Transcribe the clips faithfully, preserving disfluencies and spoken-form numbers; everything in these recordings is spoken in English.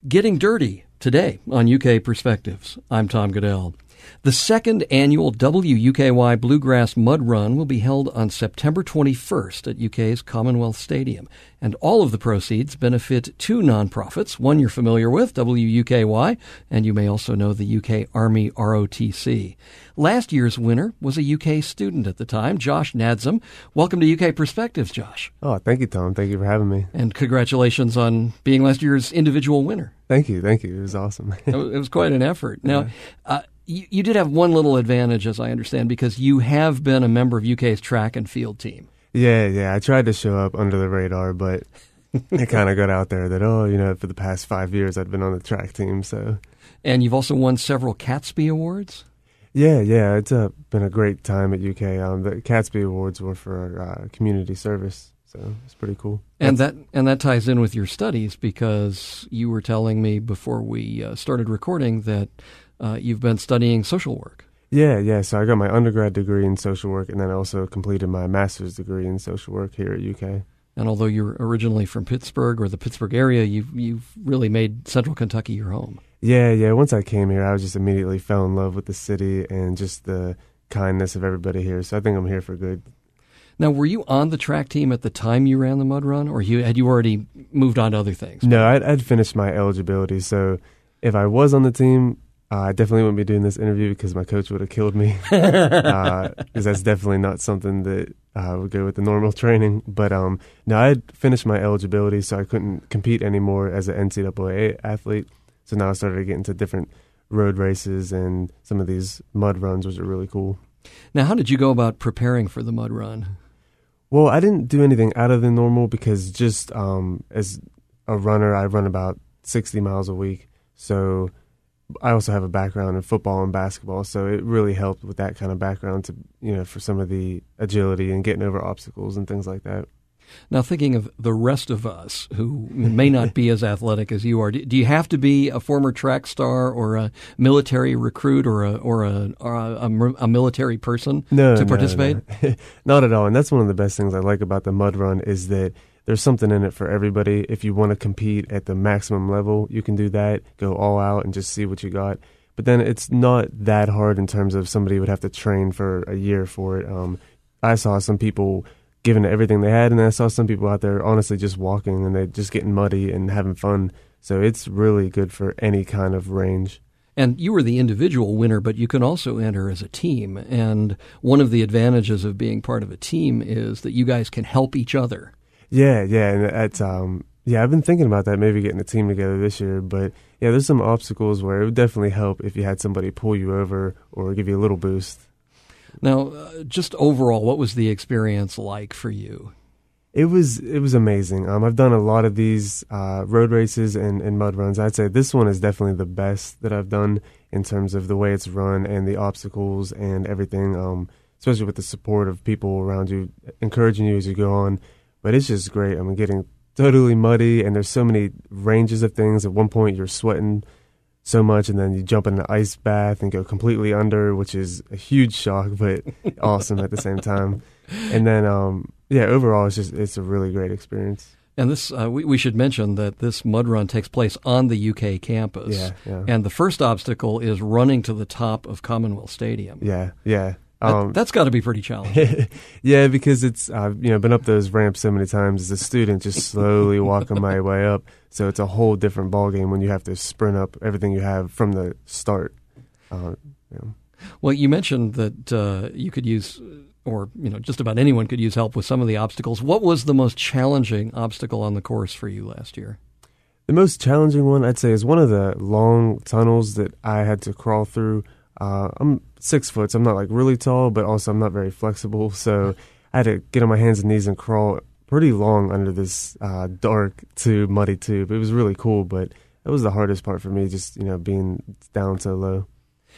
Getting Dirty today on U K Perspectives. I'm Tom Goodell. The second annual W U K Y Bluegrass Mud Run will be held on September twenty-first at U K's Commonwealth Stadium. And all of the proceeds benefit two nonprofits, one you're familiar with, W U K Y, and you may also know the U K Army R O T C. Last year's winner was a U K student at the time, Josh Nadzum. Welcome to U K Perspectives, Josh. Oh, thank you, Tom. Thank you for having me. And congratulations on being last year's individual winner. Thank you. Thank you. It was awesome. It was quite an effort. Now, uh, you, you did have one little advantage, as I understand, because you have been a member of U K's track and field team. Yeah, yeah. I tried to show up under the radar, but it kind of got out there that, oh, you know, for the past five years I've been on the track team. So, and you've also won several Catsby Awards? Yeah, yeah. It's uh, been a great time at U K. Um, the Catsby Awards were for uh, community service, so it's pretty cool. And That's, that and that ties in with your studies, because you were telling me before we uh, started recording that uh, you've been studying social work. Yeah, yeah. So I got my undergrad degree in social work, and then I also completed my master's degree in social work here at U K. And although you're originally from Pittsburgh or the Pittsburgh area, you've, you've really made Central Kentucky your home. Yeah, yeah. Once I came here, I was just immediately fell in love with the city and just the kindness of everybody here. So I think I'm here for good. Now, were you on the track team at the time you ran the mud run, or you, had you already moved on to other things? No, I'd, I'd finished my eligibility. So if I was on the team, uh, I definitely wouldn't be doing this interview because my coach would have killed me. Because uh, that's definitely not something that uh, would go with the normal training. But um, no, I'd finished my eligibility, so I couldn't compete anymore as an N C double A athlete. So now I started getting into different road races and some of these mud runs, which are really cool. Now, how did you go about preparing for the mud run? Well, I didn't do anything out of the normal because just um, as a runner, I run about sixty miles a week. So I also have a background in football and basketball, so it really helped with that kind of background to, you know, for some of the agility and getting over obstacles and things like that. Now, thinking of the rest of us who may not be as athletic as you are, do you have to be a former track star or a military recruit or a or a, or a, a military person no, to participate? No, no. Not at all. And that's one of the best things I like about the mud run is that there's something in it for everybody. If you want to compete at the maximum level, you can do that, go all out and just see what you got. But then it's not that hard in terms of somebody would have to train for a year for it. Um, I saw some people giving it everything they had, and I saw some people out there honestly just walking and they're just getting muddy and having fun. So it's really good for any kind of range. And you were the individual winner, but you can also enter as a team. And one of the advantages of being part of a team is that you guys can help each other. Yeah, yeah, and that's um, yeah. I've been thinking about that, maybe getting a team together this year. But yeah, there's some obstacles where it would definitely help if you had somebody pull you over or give you a little boost. Now, uh, just overall, what was the experience like for you? It was it was amazing. Um, I've done a lot of these uh, road races and, and mud runs. I'd say this one is definitely the best that I've done in terms of the way it's run and the obstacles and everything, um, especially with the support of people around you, encouraging you as you go on. But it's just great. I mean, getting totally muddy, and there's so many ranges of things. At one point, you're sweating so much, and then you jump in an ice bath and go completely under, which is a huge shock, but awesome at the same time. And then, um, yeah, overall, it's just it's a really great experience. And this, uh, we, we should mention that this mud run takes place on the U K campus. Yeah, yeah. And the first obstacle is running to the top of Commonwealth Stadium. Yeah, yeah. Um, that, that's got to be pretty challenging. Yeah, because it's I've you know been up those ramps so many times as a student, just slowly walking my way up. So it's a whole different ballgame when you have to sprint up everything you have from the start. Uh, you know. Well, you mentioned that uh, you could use, or you know, just about anyone could use help with some of the obstacles. What was the most challenging obstacle on the course for you last year? The most challenging one, I'd say, is one of the long tunnels that I had to crawl through. Uh, I'm six foot, so I'm not like really tall, but also I'm not very flexible. So I had to get on my hands and knees and crawl pretty long under this uh, dark tube, muddy tube. It was really cool, but that was the hardest part for me, just, you know, being down so low.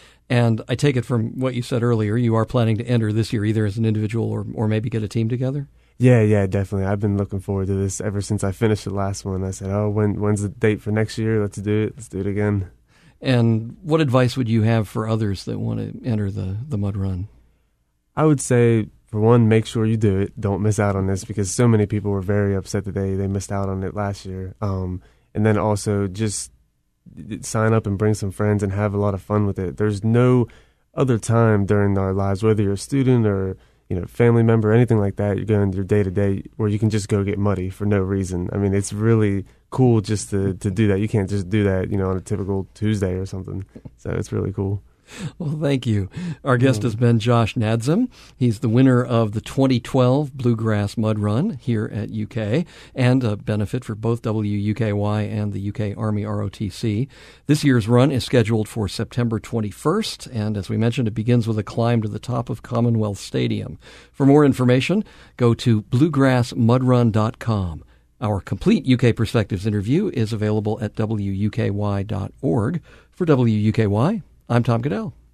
And I take it from what you said earlier, you are planning to enter this year either as an individual or, or maybe get a team together? Yeah, yeah, definitely. I've been looking forward to this ever since I finished the last one. I said, oh, when when's the date for next year? Let's do it. Let's do it again. And what advice would you have for others that want to enter the, the mud run? I would say, for one, make sure you do it. Don't miss out on this, because so many people were very upset that they, they missed out on it last year. Um, and then also just sign up and bring some friends and have a lot of fun with it. There's no other time during our lives, whether you're a student or, you know, family member, anything like that, you're going your day to day where you can just go get muddy for no reason. I mean, it's really cool just to, to do that. You can't just do that, you know, on a typical Tuesday or something. So it's really cool. Well, thank you. Our guest has been Josh Nadzim. He's the winner of the twenty twelve Bluegrass Mud Run here at U K and a benefit for both W U K Y and the U K Army R O T C. This year's run is scheduled for September twenty-first, and as we mentioned, it begins with a climb to the top of Commonwealth Stadium. For more information, go to bluegrass mud run dot com. Our complete U K Perspectives interview is available at W U K Y dot org. For W U K Y, I'm Tom Goodell.